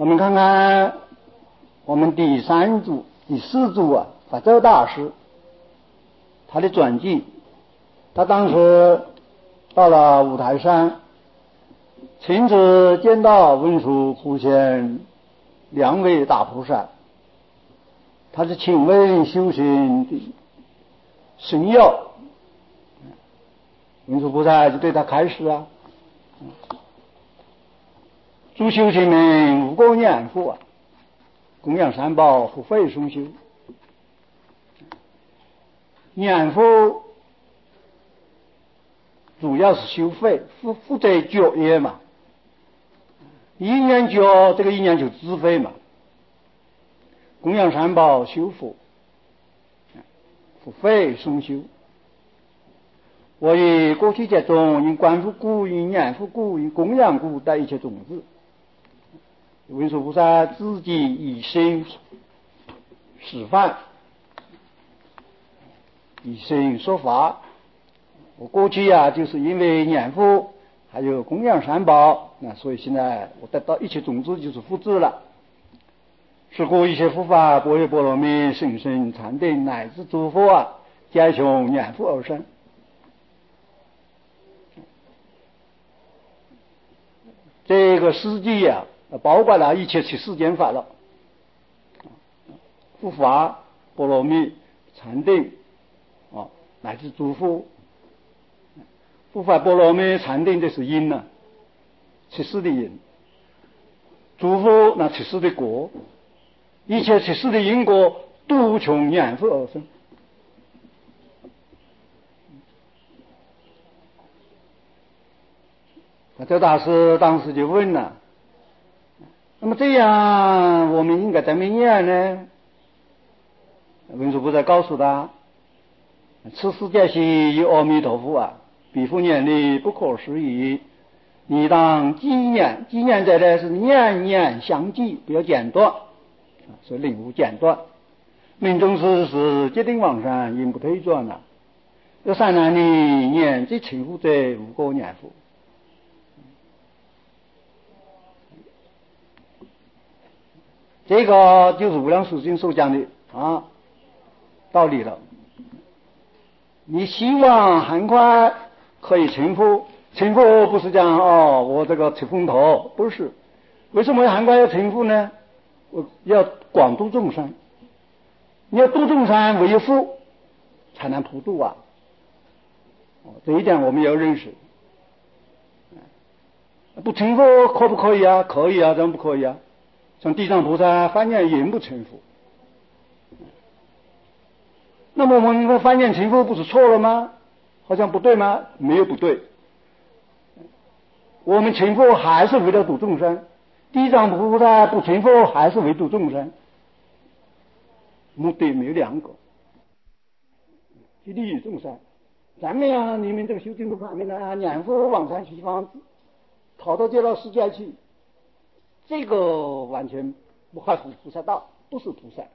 我们看看我们第四组啊，法周大师他的传记。他当时到了五台山，亲自见到文殊普贤两位大菩萨，他是亲闻修行的神要，文殊菩萨就对他开示啊，诸修行人无功念佛啊，供养三宝，福慧双修。念佛主要是修慧，福在觉也嘛，一念觉，这个一念就智慧嘛。供养三宝修福，福慧双修。我以过去节中因观复故，因念复故，因供养故的一切种子，文殊菩萨自己以身示范，以身说法。我过去就是因为念佛还有供养三宝，那所以现在我得到一切种子就是福智了。是故一切佛法，般若波罗蜜、甚深禅定乃至诸佛皆从念佛而生。这个世界包括了一切七世间法了，佛法、波罗蜜、禅定乃至诸佛。佛法、波罗蜜、禅定这是因呢，七世的因；诸佛那七世的果，一切七世的因果都从念佛而生。这大师当时就问了，那么这样我们应该怎么念呢？文殊菩萨告诉他，此世界系有阿弥陀佛比佛念力不可思议，你当纪念，纪念在呢是念念相继，不要间断，所以领悟间断。命中时决定往生，因不退转了。这三难里念最称呼者无过念佛。这个就是无量寿经所讲的道理了。你希望很快可以成佛，成佛不是讲我这个出风头，不是。为什么很快要成佛呢？我要广度众生，你要度众生，唯有佛才能普度这一点我们要认识。不成佛可不可以可以怎么不可以像地藏菩萨翻念也不成佛，那么我们翻念成佛不是错了吗？好像不对吗？没有不对。我们成佛还是为了度众生，地藏菩萨不成佛还是为度众生，目的没有两个，去利益众生。咱们你们这个修净土法门念佛往生西方，逃到极乐世界去，这个完全不合乎菩萨道，不是菩萨。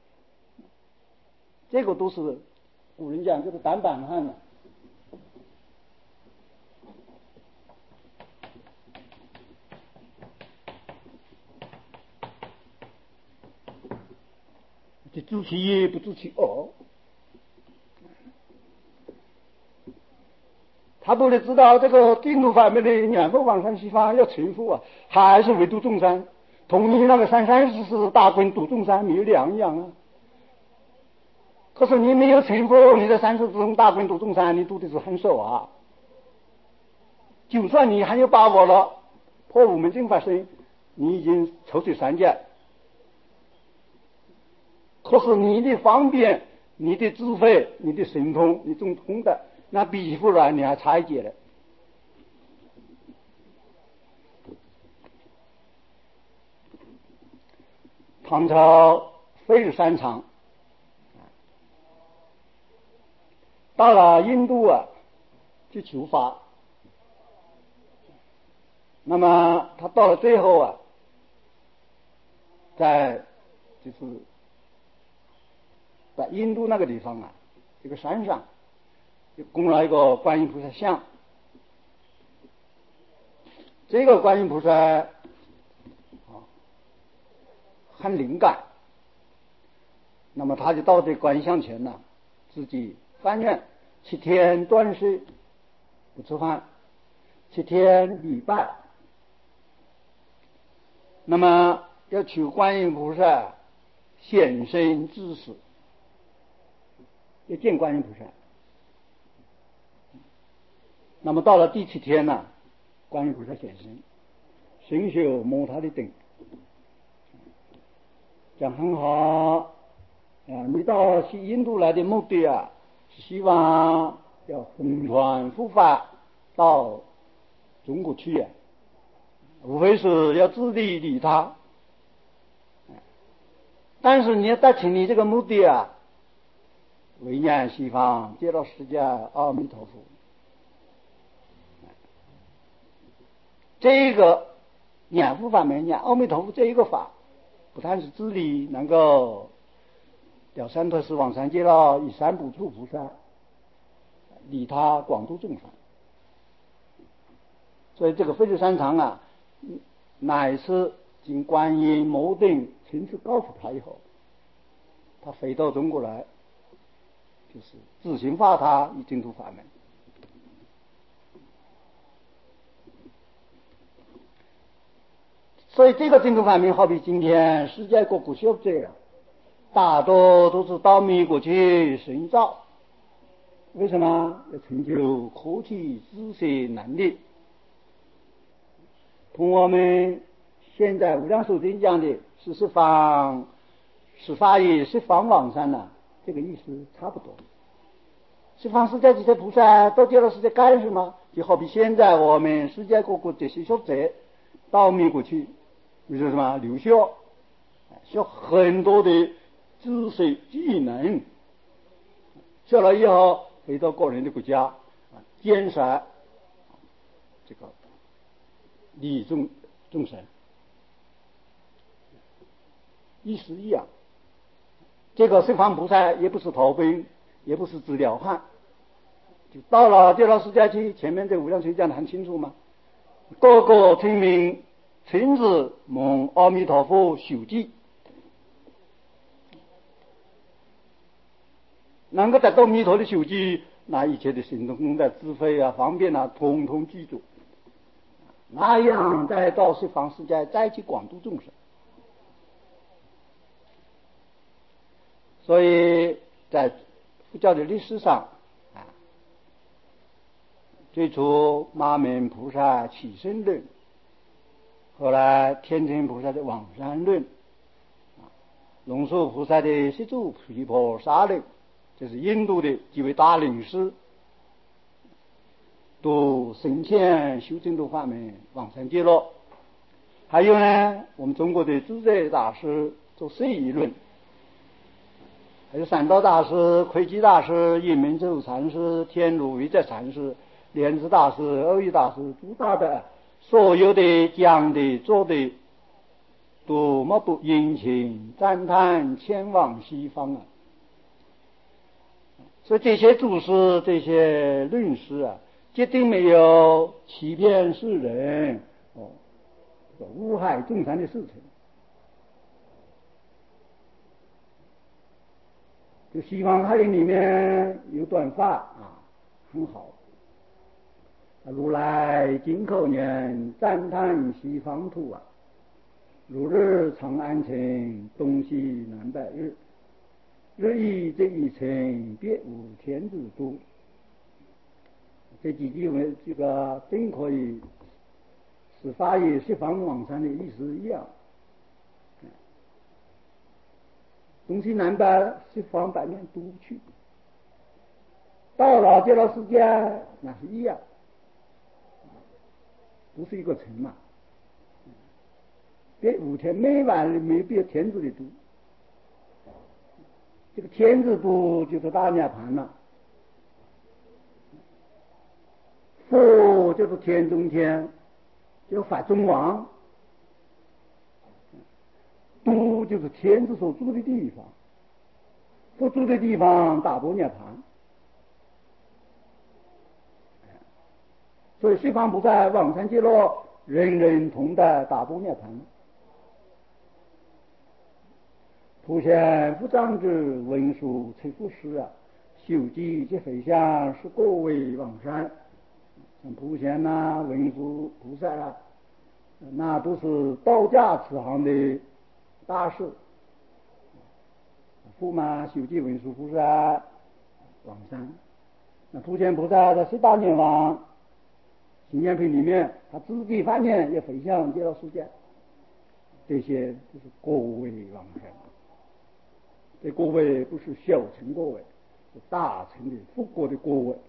这个都是古人讲就是单板汉这知其一不知其二。他不能知道这个净土法门的念佛往生西方要成佛还是为度众生，同你那个334大棍度众生没有两样可是你没有成佛，你的34种大棍度众生，你度的是很少就算你很有把握了，破无门正法身，你已经抽水三界，可是你的方便、你的智慧、你的神通、你中通的，那比佛你还差一截了。唐朝非日山长，到了印度去求法，那么他到了最后在印度那个地方这个山上就供了一个观音菩萨像。这个观音菩萨很灵感，那么他就到这观想前呢，自己发愿7天断食不吃饭，7天礼拜，那么要求观音菩萨显身知识，要见观音菩萨。那么到了第7天呢，观音菩萨显身，伸手摸他的灯，讲很好你到印度来的目的是希望要弘传佛法到中国去无非是要自利利他，但是你要达成你这个目的为念西方极乐世界阿弥陀佛。这个念佛法门，念阿弥陀佛这一个法，不但是自利能够了三脱四往生极乐，以三不处菩萨，利他广度众生。所以这个非洲山长乃是经观音摩定亲自告诉他以后，他飞到中国来，就是自行发他以净土法门。所以这个净土法门好比今天世界各国学者大多都是到美国去深造，为什么？要成就科技知识能力，同我们现在无量寿经讲的十方十法界十方往生这个意思差不多。十方世界这些菩萨到极乐世界干什么？就好比现在我们世界各国这些学者到美国去，为什么留学，学很多的知识技能，学了以后回到个人的国家建设这个利众生，意思一样。这个十方菩萨也不是逃兵，也不是治疗汉，就到了极乐世界去。前面这无量寿讲得很清楚嘛，个个村民亲自蒙阿弥陀佛受记，能够得到弥陀的受记，那一切的行动功德智慧方便统统记住，那样再到十方世界再去广度众生。所以在佛教的历史上最初马门菩萨起身论，后来天成菩萨的往生论，龙树菩萨的十住毗婆沙论，这是印度的几位大领师都深浅修净土法门往生极乐。还有呢，我们中国的智者大师做摄疑论，还有三道大师、窥基大师、印明咒禅师、天竺维者禅师、莲池大师、欧益大师，诸大的所有的讲的做的多么不殷勤赞叹前往西方所以这些祖师这些论师绝对没有欺骗世人污害众生的事情，就西方翰林里面有段话很好。如来今口念赞叹西方土如日长安城，东西南北日，日益这一城，别无天子都。这几句为这个真可以是法业十方往生的意思一样。东西南北十方百面都去，到了极乐世界那是一样，不是一个城嘛。别五天每晚没别天子的都，这个天子都就是大涅盘了，佛就是天中天，就法中王，都就是天子所住的地方，所住的地方大般涅盘。所以西方菩萨往生极乐，人人同得大般涅盘。 普贤不长之文殊催福师啊，修集及回向是各位往生。像普贤呐、文殊菩萨啊，那都是道家慈航的大事。驸马修集文殊菩萨往生，那普贤菩萨在18年王行愿品里面，他自己发愿也回向极乐世界，这些都是各位往生。这各位不是小乘各位，是大乘的复国的各位。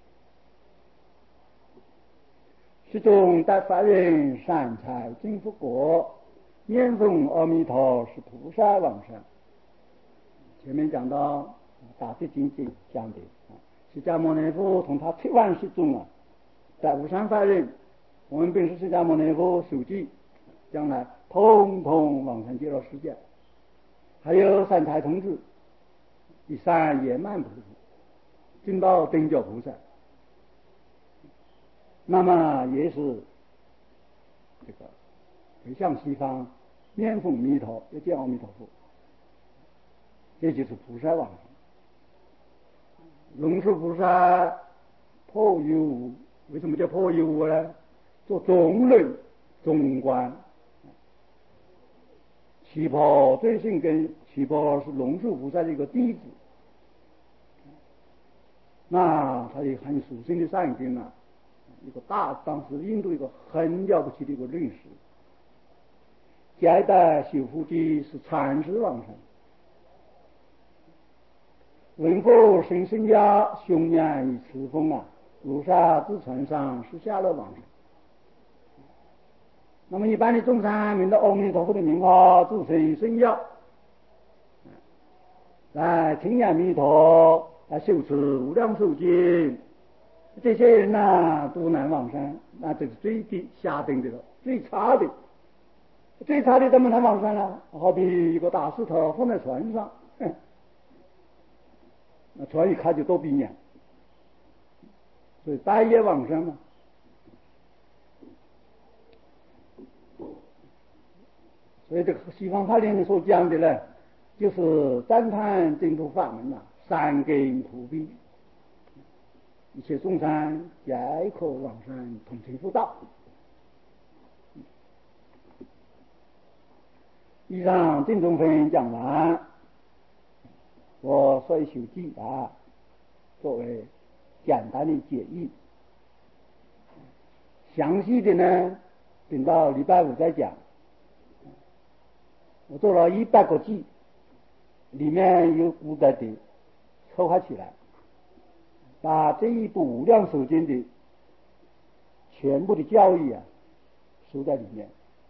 其中大法人善财经复国，念诵阿弥陀是菩萨往生。前面讲到大德经济讲的释迦牟尼佛同他7万世众啊，在无上法人，我们本是释迦牟尼佛手记，将来统统往生极乐世界。还有善财童子，第三圆满菩萨，金宝等觉菩萨，那么也是这个回向西方念诵弥陀，要见阿弥陀佛，这就是菩萨往生。龙树菩萨破有无，为什么叫破有无呢？做中人中观。七宝最性根，七宝是龙树菩萨的一个弟子，那他也很属性的善根啊，一个当时印度一个很了不起的一个论师。下一代修复的是禅师往生，文佛神圣家雄远与慈风啊，如沙自船上是下乐往生。那么一般的众生闻到阿弥陀佛的名号，自身生要来听念弥陀，来修持无量寿经，这些人呢都难往生，那这是最低下等的了，最差的。最差的怎么能往生呢？好比一个大石头放在船上，那船一开就多避免，所以大业往生嘛。所以这个西方法典所讲的呢，就是赞叹净土法门啊，三根普遍，一切众生皆可往生，同成佛道。以上净宗分讲完，我说一首偈啊，作为简单的解义。详细的呢，等到礼拜5再讲。我做了100个偈，里面有古代的凑合起来，把这一部无量寿经的全部的教义啊收在里面。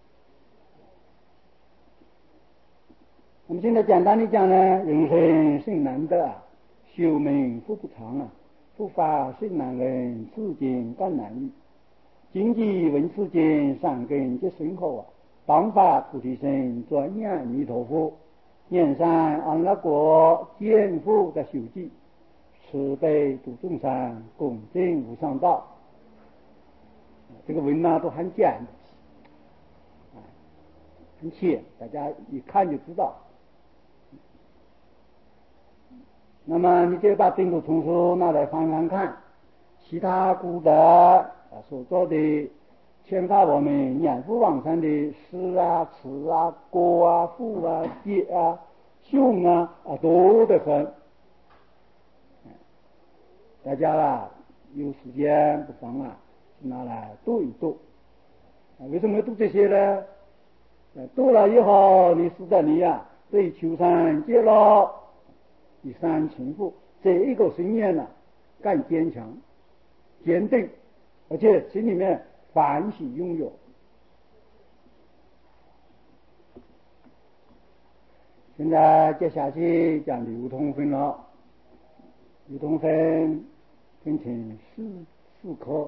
我们现在简单的讲呢，人生甚难得啊，修命福不长啊，佛法甚难闻，此经更难遇。经济闻此经，善根皆深厚啊，当发菩提心，专念弥陀佛，念三安乐国，见佛的修记，慈悲度众生，共证无上道。这个文呢都很简单，很浅，大家一看就知道。那么你就把净土丛书拿来翻翻看，其他古代所做的遣发我们念佛往生的诗啊、词啊、歌啊、赋啊、偈啊、颂啊多得很。大家啊有时间不妨啊拿来读一读。为什么要读这些呢？读了以后，你使得你啊对求生极乐第三成佛这一个信念呢更坚强、坚定，而且心里面欢喜拥有。现在接下去讲流通分了，流通分分成四科。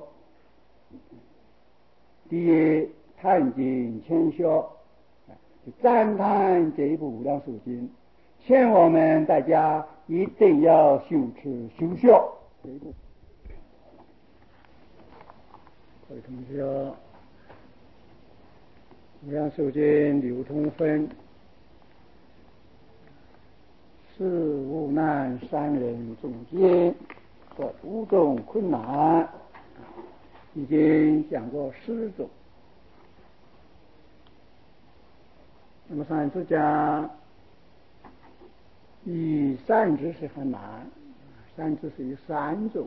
第一，探经谦修，赞叹这一部无量寿经，劝我们大家一定要修持修学这一部。各位同学，无量寿经流通分是无难三人中间的五种困难，已经讲过10种。那么上次讲以善知识很难，善知识有3种。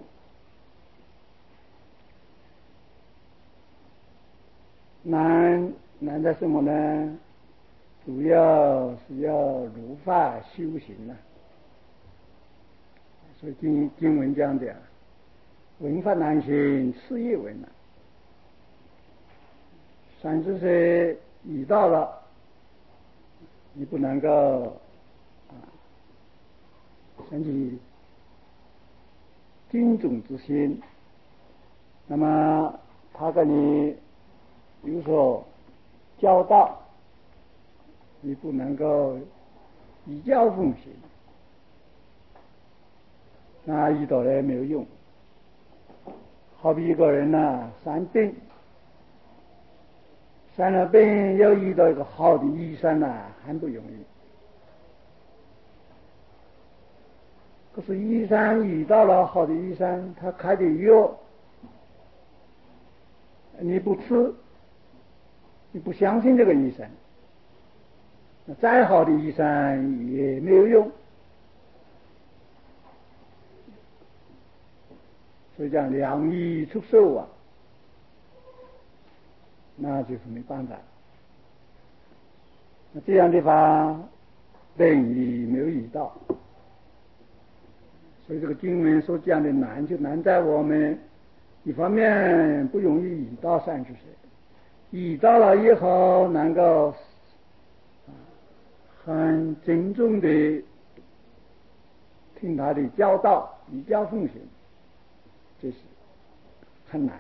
难在什么呢？主要是要如法修行啊。所以经文讲的闻法难行，次业为难。善知识遇到了，你不能够升起敬重之心，那么他跟你比如说教导，你不能够以教奉行，那遇到了没有用。好比一个人生病，生了病要遇到一个好的医生很不容易。可是医生遇到了好的医生，他开的药你不吃，你不相信这个医生，那再好的医生也没有用。所以讲良医出手那就是没办法。那这样的话病也没有遇到，所以这个经文所讲的难，就难在我们一方面不容易遇到善知识，遇到了以后能够很郑重的听他的教导，以教奉行，这是很难。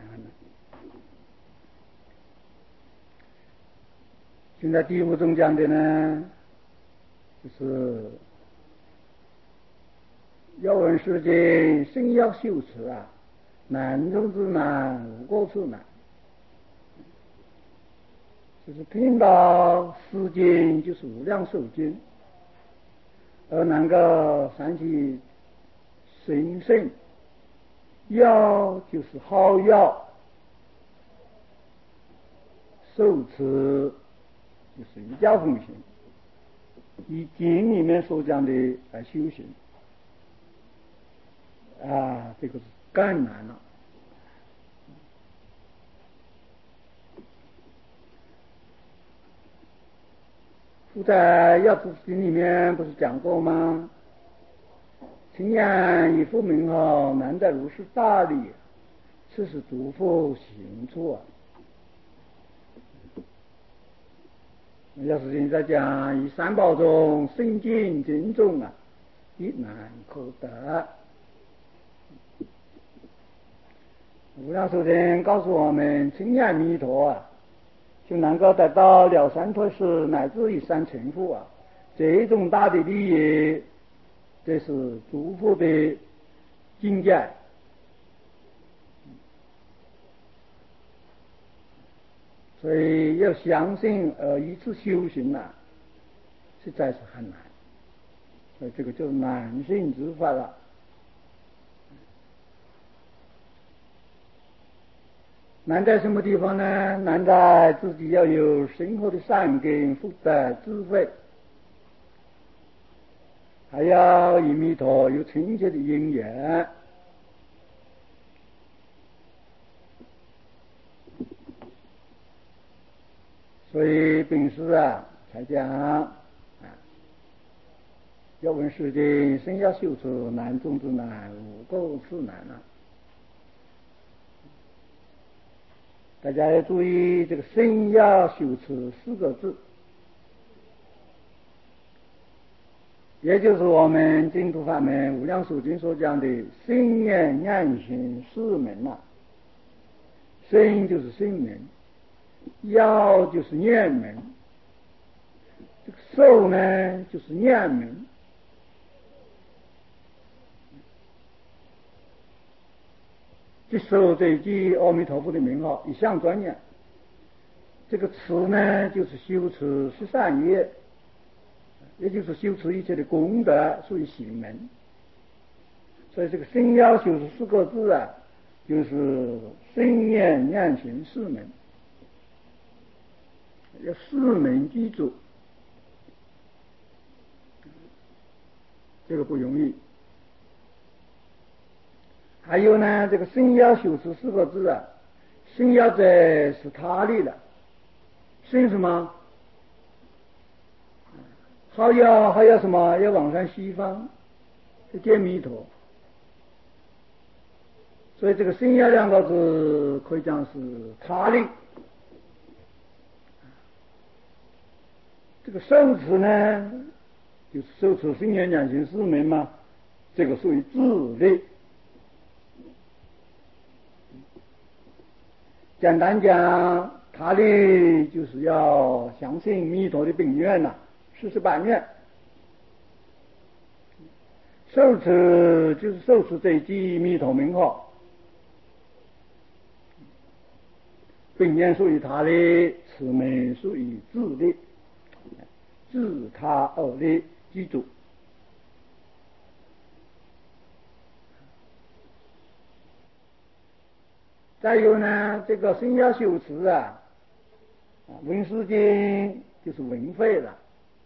现在第5种讲的呢，就是要闻世间生要修持难中之难，无过处难。就是听到世间就是无量寿经，而能够想起神圣，要就是好要受持，就是以教奉行，以经里面所讲的来修行这个是更难了。在药师经里面不是讲过吗？青眼以复名号，难得如是大理，此是诸佛行处药师经在讲以三宝中圣经经中亦难可得。无量寿经告诉我们，青眼弥陀就能够得到了三脱世乃至于三成佛这种大的利益，这是诸佛的境界。所以要相信而以此修行实在是很难。所以这个就是难信之法了。难在什么地方呢？难在自己要有深厚的善根、福德、智慧，还要与弥陀有亲切的因缘。所以本师才讲要闻世间生要修持，难中之难，无过处难大家要注意这个生要修持4个字，也就是我们净土法门无量寿经所讲的身眼眼行4门身就是身门，要就是念门，这个受呢就是念门。这受这一句阿弥陀佛的名号一向专念，这个持呢就是修持13业， 也就是修持一切的功德属于行门。所以这个身要修持4个字啊，就是身念两行4门，要4门记住，这个不容易。还有呢，这个身要修持4个字啊，身要在是他力了，身什么？还要什么？要往上西方去见弥陀。所以这个身要2个字可以讲是他力。这个受持呢，就是受持身念两行4门嘛，这个属于自力。简单讲，他力就是要相信弥陀的本愿呐，40般愿。受持就是受持这一句弥陀名号，本愿属于他力，此门属于自力，自他二力，记住。再有呢，这个身要修持啊，闻思经就是闻慧了，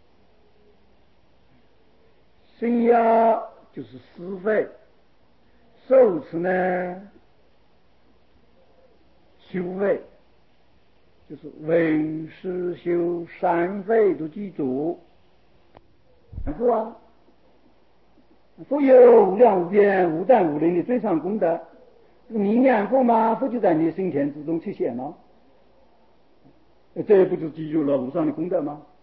身要就是思慧，受持呢修慧，就是闻思修3慧都记住。佛啊，佛有无量无边无但无能的最上功德，你念佛嘛，佛就在你心田之中出现了，这不就记住了无上的功德吗？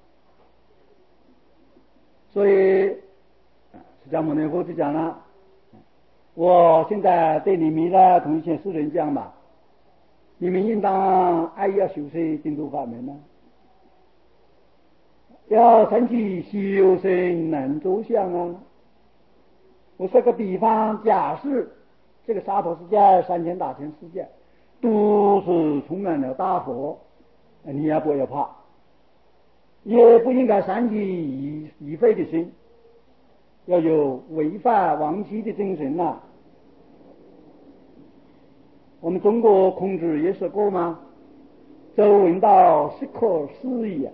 所以释迦牟尼佛就讲了，我现在对你们呢，同一切世人讲嘛，你们应当爱要修习净土法门呢，要升起修身能着相啊。我说个比方，假设这个娑婆世界3000大千世界都是充满了大佛，你也不要怕，也不应该生起疑非的心，要有违反亡妻的精神呐。我们中国孔子也说过嘛，周闻道是可思议啊。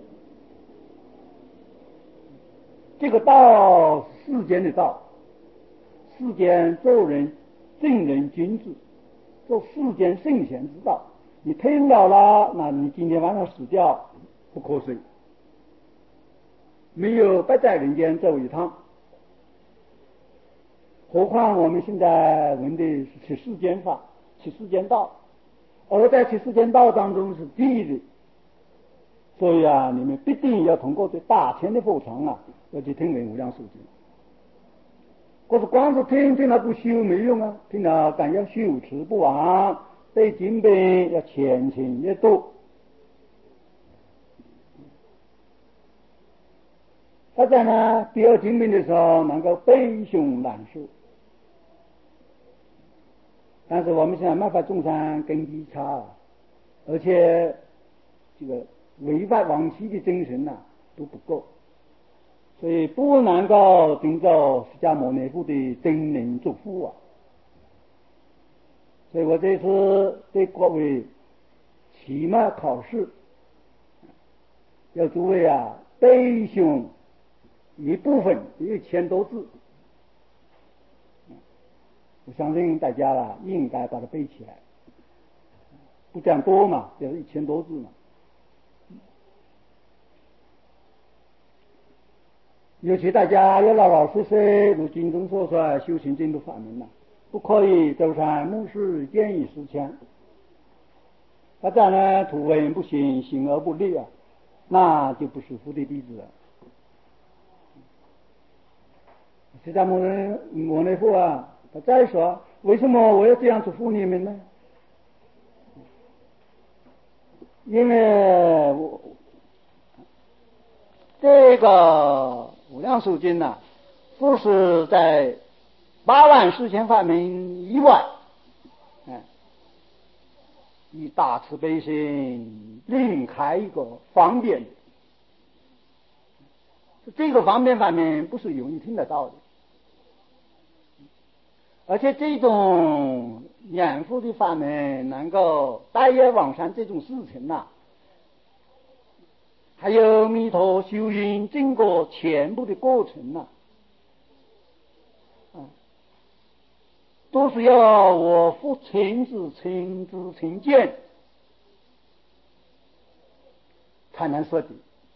这个道世间的道，世间做人正人君子，做世间圣贤之道，你听了了，那你今天晚上死掉不瞌睡，没有白在人间走一趟。何况我们现在闻的是去世间法，去世间道，而在去世间道当中是第一的。所以啊，你们必定要通过这大千的佛场啊，要去听闻无量寿经。可是光是听了不修没用啊，听了更要修持不忘，对经本要虔诚阅读。他在呢读经本的时候能够背诵难受，但是我们现在没法种上根基差，而且这个违反亡妻的精神都不够，所以不能够遵照释迦牟尼佛的真人嘱咐啊。所以我这次对各位期末考试要诸位背诵一部分1000多字，我相信大家应该把它背起来，不讲多嘛，就是1000多字嘛。尤其大家要老老实实如经中所说修行净土法门不可以走上目视见异思迁。大家呢图文不行，行而不立那就不是佛的弟子了。释迦牟尼佛他再说，为什么我要这样嘱咐你们呢？因为这个无量寿经不是在84000法门以外，以大慈悲心另开一个方便的， 这个方面不是容易听得到的。而且这种念佛的法门能够带业往生这种事情呐，还有弥陀修行经过全部的过程呐，都是要我父亲自亲自亲见才能说的。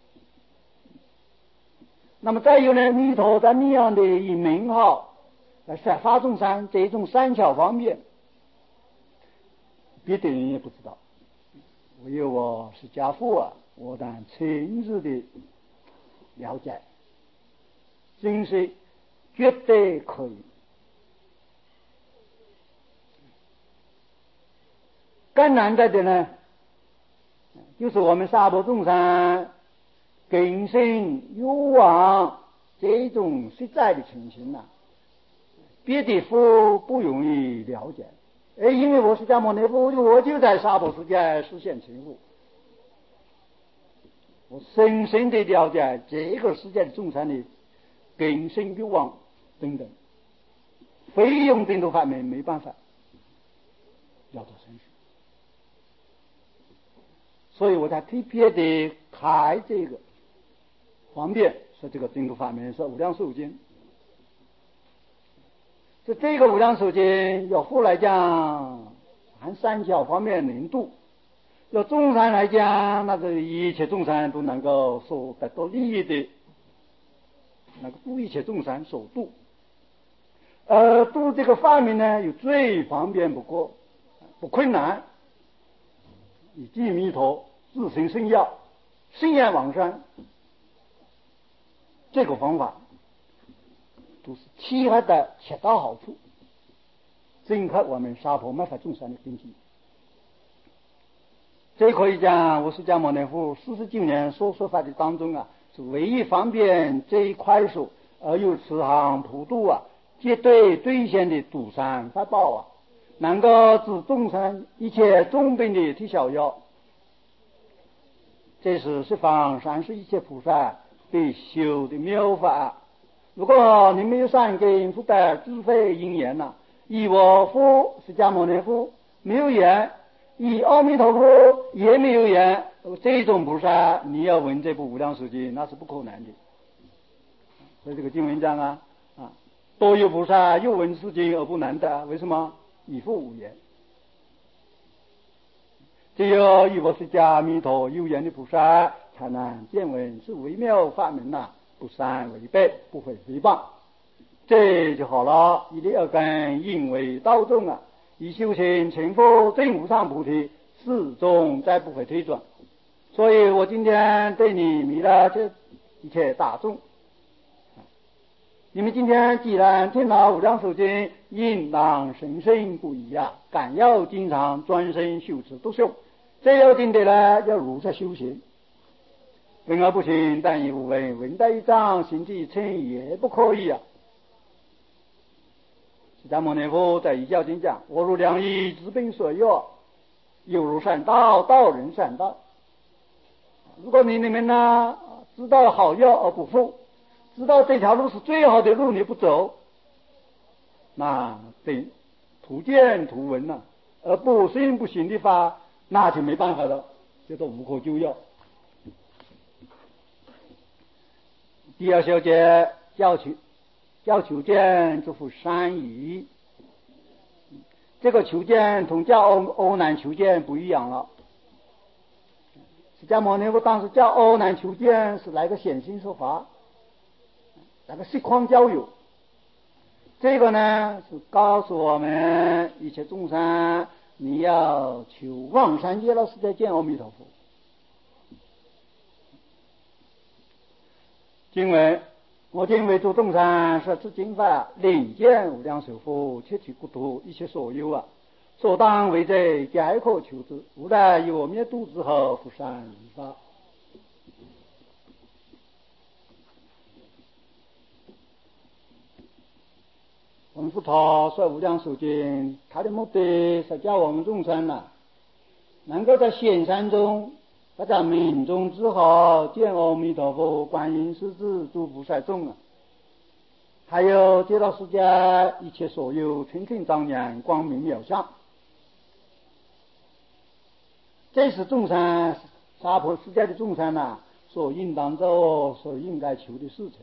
那么再有呢，弥陀在那样的以名号来摄发众生，这种善巧方面别的人也不知道，唯有我是家父啊，我当亲自的了解，真是绝对可以。更难得的呢，就是我们娑婆众生根深欲望这种实在的情形呐，别的佛不容易了解。因为我释迦牟尼佛，我就在娑婆世界实现成佛，我深深的了解这个世界的众生的根深欲望等等，非用这种方面没办法了得生死。所以我才特别的开这个方便，说这个净土法门是无量寿经。这个无量寿经要佛来讲按三教方面能度，要众生来讲，那个一切众生都能够所得到利益的，那个度一切众生所度。度这个法门呢，又最方便不过，不困难，以即弥陀自行生要，生愿往生，这个方法都是其他的恰到好处，正合我们娑婆末法众生的根基。这可以讲我释迦牟尼佛49年所说法的当中啊，是唯一方便这一块数而又慈航普度啊，绝对兑现的主善法宝啊，能够治众生一切重病的体小药。这是十方三世一切菩萨必修的妙法。如果你没有善根福德智慧因缘呐，以我佛释迦牟尼佛没有缘，以阿弥陀佛也没有缘，这种菩萨你要闻这部无量寿经那是不可能的。所以这个经文讲啊，多有菩萨又闻是经而不能得，为什么？以佛无缘。只有与我释迦弥陀有缘的菩萨才能见闻是微妙法门呐，不善违背，不会诽谤，这就好了。一粒耳根因为道众啊，以修行成佛证无上菩提，始终再不会退转。所以我今天对你弥勒这一切大众，你们今天既然听了无量寿经，应当深深不疑啊，敢要经常专心修持读诵。这要定的呢，要如实修行。闻而不行，但亦无闻；闻得一章，行之以称，也不可以啊。释迦牟尼佛在《一教经》讲：“我如良医，治病所药，犹如善道，道人善道。”如果你们呢知道好药而不服，知道这条路是最好的路，你不走，那对图见图闻呐，而不信不行的法，那就没办法了，这都无可救药。第二小节教求见这副善意，这个求见同教阿难求见不一样了。释迦牟尼佛当时教阿难求见是来个显心说法，来个实况教友。这个呢是告诉我们一切众生，你要求往生极乐世界见阿弥陀佛。经文：我今为诸众生说此经法，令见无量寿佛，切取国土一切所有啊，所当为者，皆可求之。无来以我灭度之后，复善于法。我们佛陀说无量寿经，他的目的是叫我们众生能够在显山中大家民众自豪，见阿弥陀佛、观音师子、诸菩萨众啊，还有极乐世界一切所有清净庄严、光明妙相，这是众生娑婆世界的众生啊，所应当做、所应该求的事情。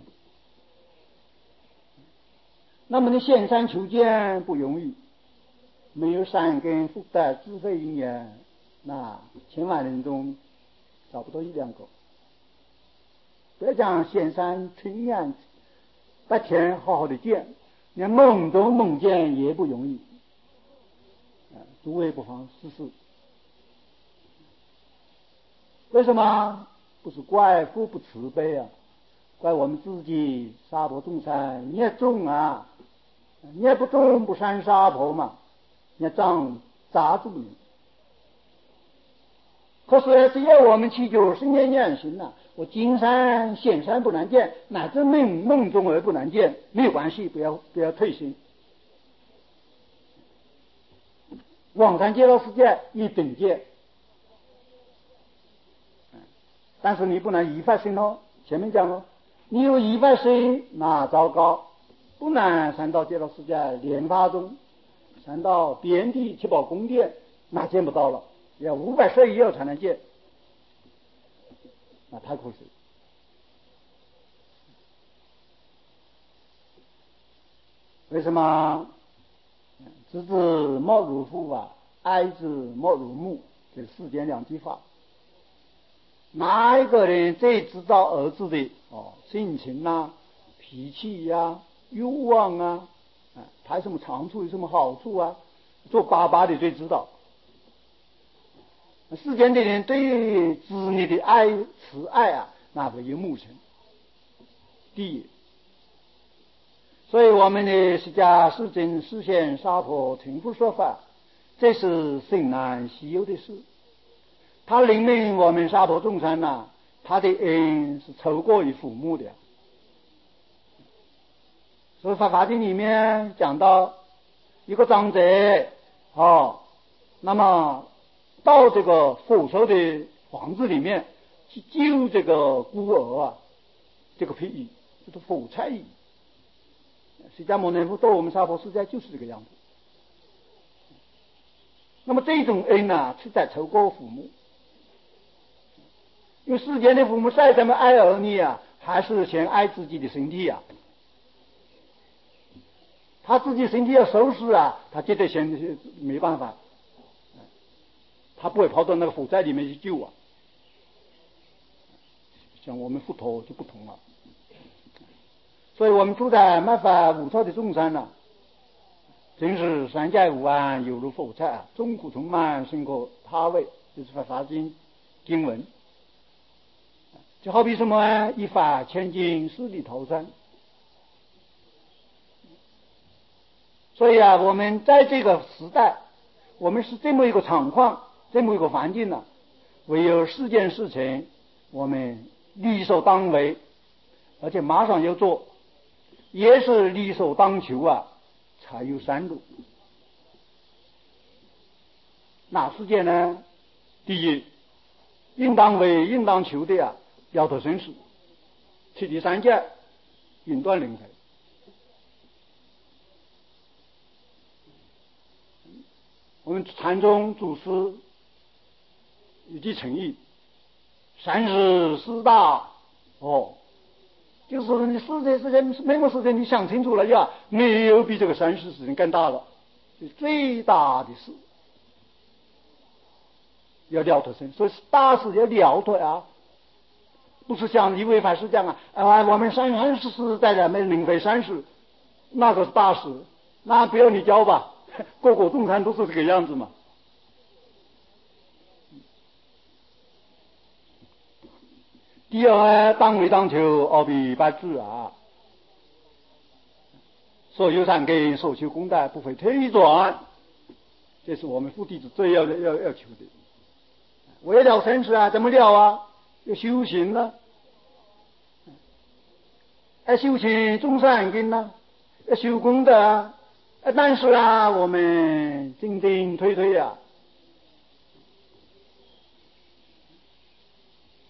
那么你显山求见不容易，没有善根福德智慧因缘，那千万人中找不到一两个。不要讲显山亲眼白天好好的见，连梦中梦见也不容易。诸位不妨试试。为什么？不是怪父不慈悲啊，怪我们自己娑婆众生孽重啊，孽不重不善娑婆嘛，孽障砸住你。可是只要我们祈求是念念行啊，我金山显山不难见，乃至梦中而不难见，没有关系，不要退心。往生极乐世界一定见，但是你不能依法行哦。前面讲了，你有依法行那糟糕，不能上到极乐世界莲花中，上到遍地七宝宫殿，那见不到了，要500世以后才能见，那太可惜。为什么？知之莫如父啊，爱之莫如母，这世间两句话。哪一个人最知道儿子的性情啊、脾气啊、欲望啊，他有什么长处有什么好处啊，做爸爸的最知道。世间的人对子女的慈爱啊，那唯有母亲第一。所以我们的释迦世尊示现娑婆成佛说法，这是甚难稀有的事。他怜悯我们娑婆众生啊，他的恩是超过于父母的。所以《法华经》里面讲到，一个长者那么到这个佛说的房子里面去救这个孤儿啊，这个譬喻就是佛差喻。释迦牟尼佛到我们娑婆世界就是这个样子。那么这种恩啊，实在超过父母。因为世间的父母再怎么爱儿女啊，还是先爱自己的身体啊。他自己身体要收拾啊，他绝对先没办法，他不会跑到那个火灾里面去救啊。像我们佛陀就不同了。所以我们住在末法无错的众生呢，真是三界无安犹如火柴啊，众苦充满胜过他位，就是《法华经》经文。就好比什么啊？一法千金，十里逃生。所以啊，我们在这个时代，我们是这么一个场况，这么一个环境呢，唯有4件事情，我们理所当为，而且马上要做，也是理所当求啊，才有山路。哪4件呢？第一，应当为、应当求的啊，了脱生死，切第3件，引断轮回。我们禅宗祖师有句成语，3世4大就是你世界每个事情你想清楚了呀，没有比这个3世事情更大了，是最大的事，要了脱生，所以大事要了脱啊，不是像一位法师讲我们3世在人们轮回3世，那个是大事，那不要你教吧，个个众生都是这个样子嘛。第二，当为当求，阿弥八智啊，所有善根，所求功德，不会退转，这是我们佛弟子最要求的。我要了生死啊，怎么了啊？要修行啊，要修行种善根啊，要修功德啊。但是啊，我们进进退退啊，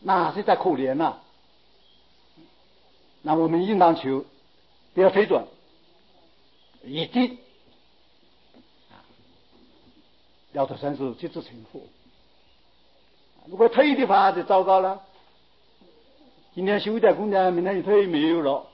那实在可怜了。那我们应当求不要推转，一定要得三世即至成佛。如果推的话就糟糕了，今天修一点功德，明天一推没有了。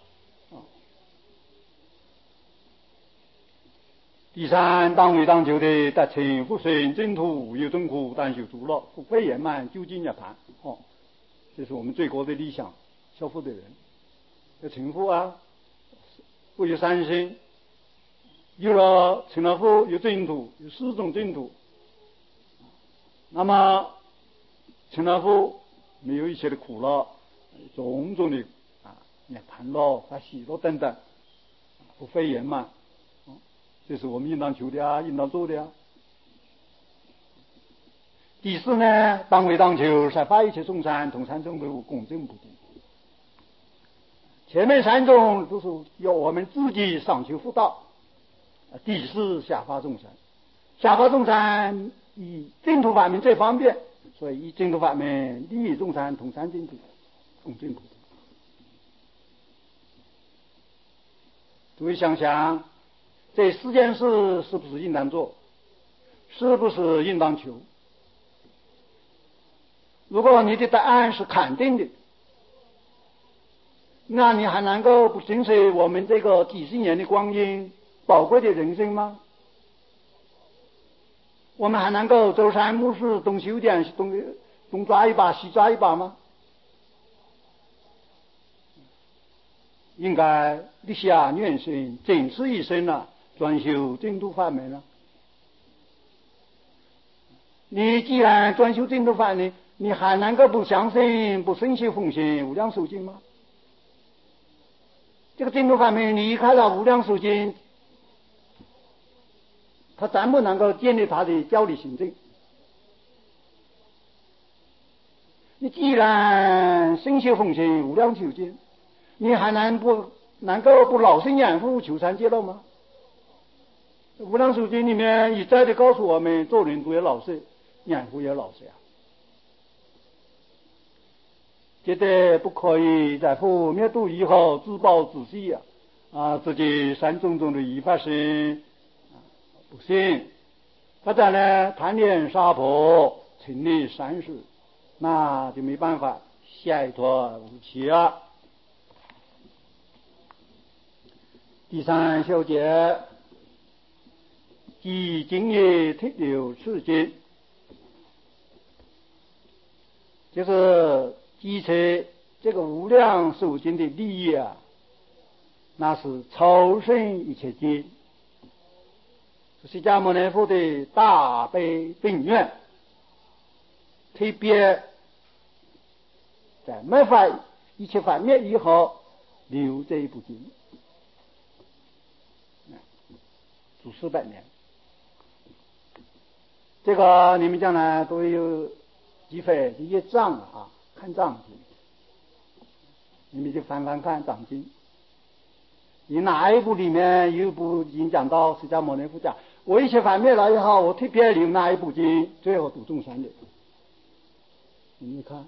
第三，当为当求的达成福顺净土，有众苦但修诸乐，福慧圆满，究竟涅槃。这是我们最高的理想。修福的人要成福啊，不有三心，有了成了福，有净土，有四种净土。那么成了福，没有一切的苦乐，种种的涅槃乐、法喜乐等等，福慧圆满。这是我们应当求的啊，应当做的啊。第四呢，当为当求，才发一切众生同参众流，共证不定。前面三种都是要我们自己上求福道，第四下发众生。下发众生以净土法门最方便，所以以净土法门利益众生同参净土，共证不定。诸位想想，这四件事是不是应当做？是不是应当求？如果你的答案是肯定的，那你还能够不珍惜我们这个几十年的光阴、宝贵的人生吗？我们还能够周三暮四，东修点，东抓一把，西抓一把吗？应该立下愿心，整持一生了，专修净土法门了。你既然专修净土法门，你还能够不相信、不深信奉行无量寿经吗？这个净土法门离开了无量寿经，他怎么能够建立他的教理行证？你既然深信奉行无量寿经，你还能够不老生养护求三界乐吗？无量寿经里面一再的告诉我们，做人都要老实，养护也要老实呀。绝对不可以在佛灭度以后自暴自弃自己三种种的依法生不行。或者呢，贪恋杀婆，成立善事，那就没办法，下一坨无期啊。第三小节，即今夜特留此经，就是继承这个无量寿经的利益那是超胜一切经。释迦牟尼佛的大悲病愿，特别在没法一切法灭以后留这一部经，主400年。这个你们将来都有机会去阅藏看藏经，你们就翻翻看藏经。你哪一部里面有一部经讲到释迦牟尼佛讲，我一切法灭了以后，我特别留哪一部经，最后度众生的？你们看，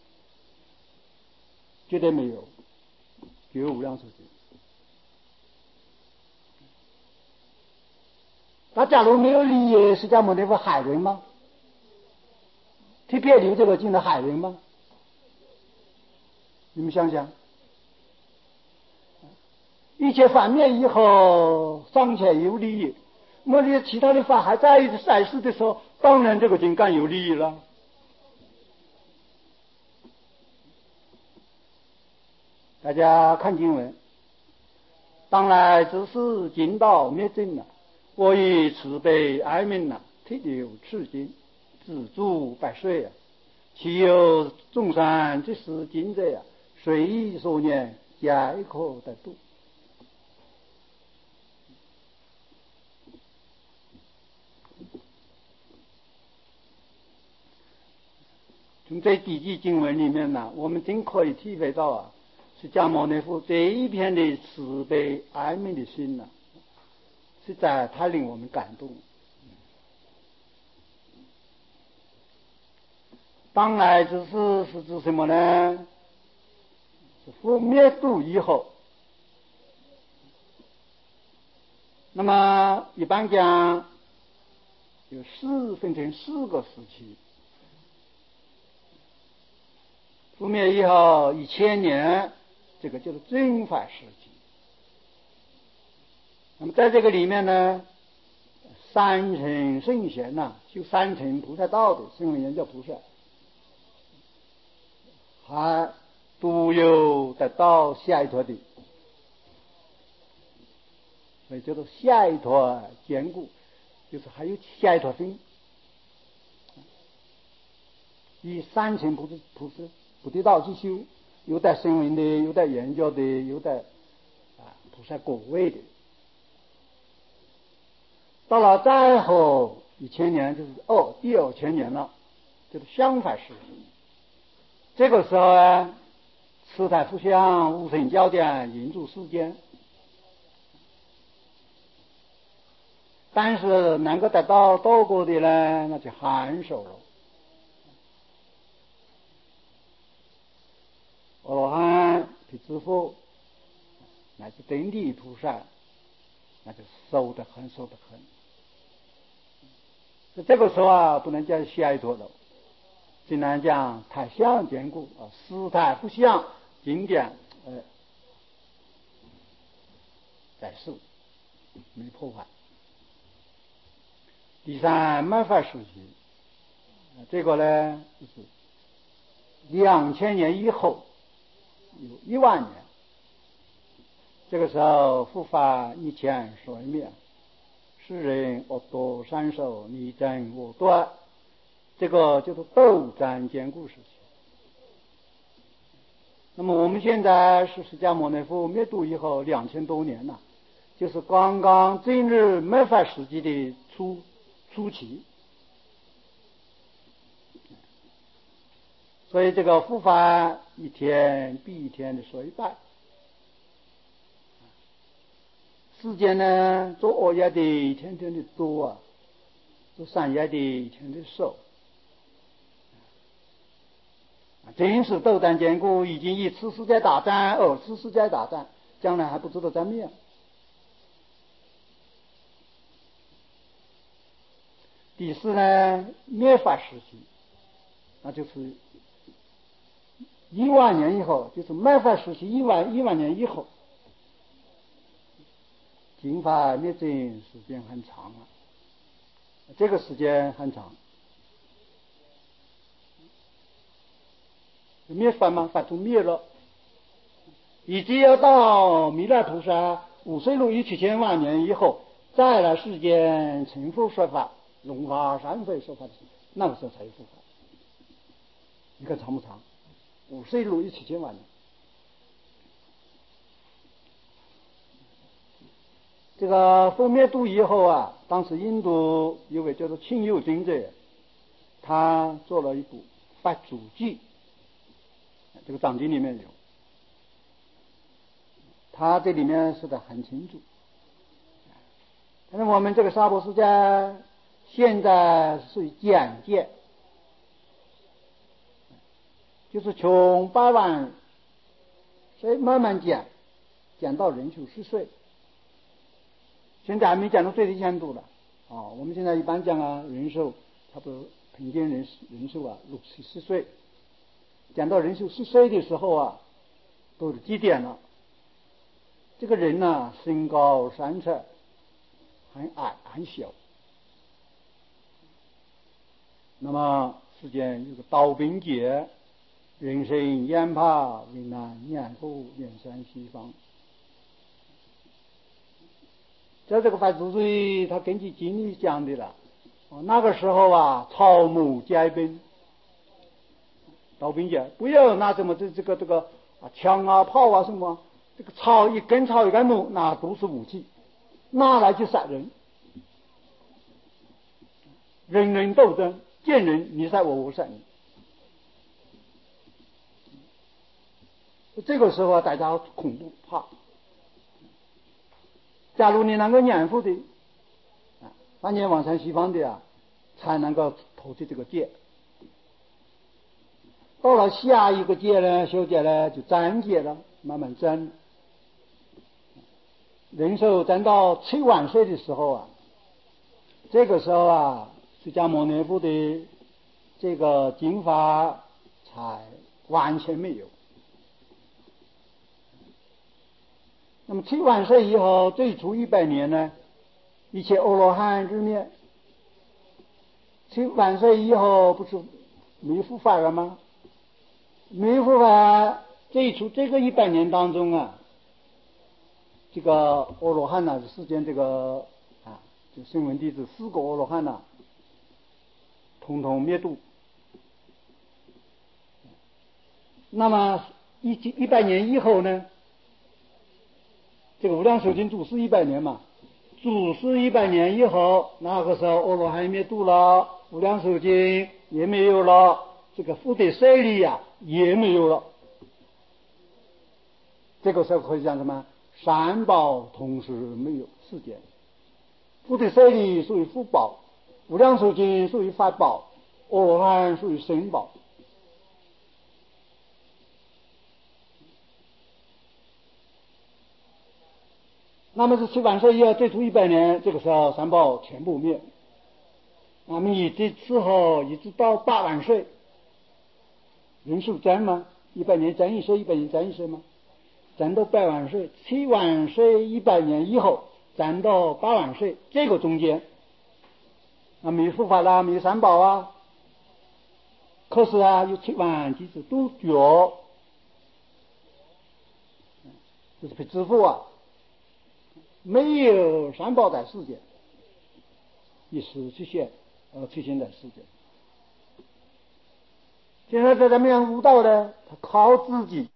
绝对没有，只有无量寿经。那假如没有利益，释迦牟尼佛害人吗？特别留这个经的害人吗？你们想想，一切法灭以后尚且有利益，莫里其他的法还在世的时候，当然这个经更有利益了。大家看经文，当来之时，经道灭尽了，我以慈悲哀悯特留此经，资助百岁其有众生即是经者随意所念，皆可得度。从这几句经文里面我们真可以体会到释迦牟尼佛这一片的慈悲哀悯的心实在太令我们感动。 当来之事是指什么呢？是覆灭度以后。那么一般讲分成4个时期。覆灭以后1000年，这个就是正法时期。那么在这个里面呢，三乘圣贤修三乘菩萨道的声闻缘觉菩萨，还独有得到下一陀的，所以叫做下一陀坚固，就是还有下一陀分。以三乘菩提道去修，有带声闻的，有带缘觉的，有带菩萨果位的。到了再后1000年，就是第二千年了，就是相反时期。这个时候四台复相、无生焦点、引住世间，但是能够得到道果的呢，那就很少了。阿罗汉、辟支佛乃至登地菩萨，那就瘦得很。这个时候不能叫下一陀了，只能讲台相坚固四台复相经典在世，没破坏。第三末法时期，这个呢就是2000年以后有10000年，这个时候护法以前所灭，世人恶多善受，你争我夺，这个就是斗战坚固时期。那么我们现在是释迦牟尼佛灭度以后2000多年了，就是刚刚进入末法时期的初期。所以这个护法一天比一天的衰败，世间呢做恶业的一天天的多做善业的一天的少。真是斗战坚固，已经一次世界大战、2次世界大战，将来还不知道在灭。第四呢，灭法时期，那就是10000年以后，就是末法时期10000年以后，净法灭尽时间很长了，这个时间很长。灭法嘛，法都灭了，以及要到弥勒菩萨5岁6亿7千万年以后，再来世间成佛说法，龙华三会说法的时候，那个时候才有佛法。你看长不长？5岁6亿7千万年。这个佛灭度以后当时印度有位叫做清幽经者，他做了一部法主记，这个藏经里面有，他这里面说得很清楚。但是我们这个娑婆世界现在是简介，就是从8万岁慢慢减到人数10岁，现在还没讲到最低限度了我们现在一般讲人寿差不多平均人寿60、70岁，讲到人寿10岁的时候都是极点了。这个人身高3尺，很矮很小。那么世间有个刀兵劫，人生厌怕为难，念佛远山西方。在这个法主义他根据经历讲的了。那个时候草木皆兵，刀兵劫不要拿什么这个枪炮什么，这个草一根木那都是武器，拿来去杀人，人人斗争，见人你杀我杀你。这个时候大家恐怖怕。假如你能够念佛的3年往生西方的才能够投去这个戒。 到了下一个界呢，修界呢就斩界了，慢慢斩。人寿斩到7万岁的时候啊，这个时候啊，释迦牟尼佛的这个经法才完全没有。那么7万岁以后，最初100年呢，一切阿罗汉之灭。7万岁以后不是没佛法了吗？没佛法，最初这个100年当中啊，这个阿罗汉呢，世间这个就声闻弟子4个阿罗汉呢，统统灭度。那么100年以后呢，这个无量寿经住世100年嘛，住世100年以后，那个时候阿罗汉灭度了，无量寿经也没有了，这个福德舍利呀也没有了。这个时候可以讲什么？三宝同时没有世间。福德舍利属于福宝，无量寿经属于法宝，阿罗汉属于神宝。那么是7万岁以后，最初100年，这个时候三宝全部灭。那么以这之后一直到8万岁，人数占吗？100年占1岁，100年占1岁吗？占到8万岁，7万岁100年以后，占到8万岁，这个中间，没佛法啦，没三宝啊，可是啊，有7万弟子都觉，就是被支付啊，没有三宝在世间，一时出现在世间。现在在咱们讲悟道呢，他靠自己。